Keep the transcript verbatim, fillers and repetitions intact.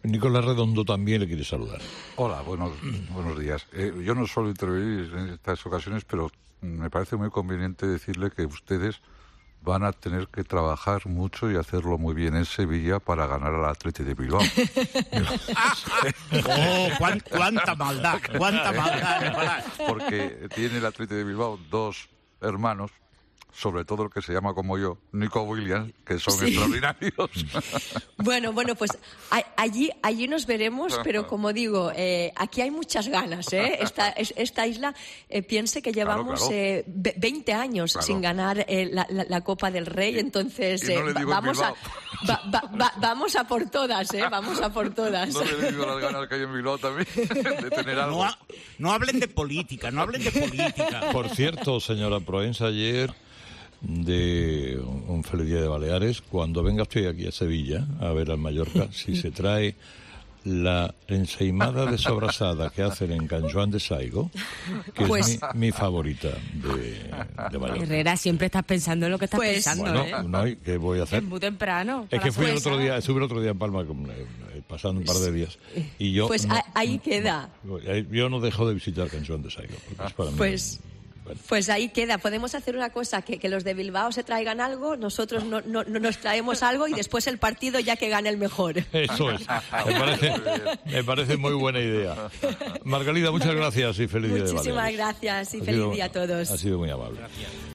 Nicolás Redondo también le quiere saludar. Hola, buenos, buenos días. Eh, yo no suelo intervenir en estas ocasiones, pero me parece muy conveniente decirle que ustedes van a tener que trabajar mucho y hacerlo muy bien en Sevilla para ganar al Athletic de Bilbao. ¡Oh, cuán, cuánta maldad! ¡Cuánta maldad! Porque tiene el Athletic de Bilbao dos hermanos, sobre todo el que se llama como yo, Nico Williams, que son sí. extraordinarios. Bueno, bueno, pues a, allí allí nos veremos, pero como digo, eh, aquí hay muchas ganas, ¿eh? Esta, esta isla, eh, piense que llevamos claro, claro. Eh, veinte años claro. sin ganar eh, la, la, la Copa del Rey, entonces eh, no vamos a va, va, va, vamos a por todas, ¿eh? Vamos a por todas. No le digo las ganas que hay en Bilbao también de tener algo. No, ha, no hablen de política, no hablen de política. Por cierto, señora Proença, ayer de un feliz día de Baleares, cuando venga usted aquí a Sevilla a ver al Mallorca, si se trae la ensaimada de sobrasada que hacen en Can Joan de Saigo, que pues, es mi, mi favorita de, de Mallorca. Herrera, siempre estás pensando en lo que estás pues, pensando, bueno, ¿eh? No, ¿qué voy a hacer? Es muy temprano. Es que fui el otro día, estuve el otro día en Palma, pasando un par de días, y yo... Pues no, ahí queda. Yo no dejo de visitar Can Joan de Saigo, porque es para mí... Pues... Bueno. Pues ahí queda. Podemos hacer una cosa, que, que los de Bilbao se traigan algo, nosotros no, no, no nos traemos algo y después el partido ya que gane el mejor. Eso es. Me parece, me parece muy buena idea. Margalida, muchas gracias y feliz día de Baleares. Muchísimas gracias y feliz día a todos. Ha sido muy amable. Gracias.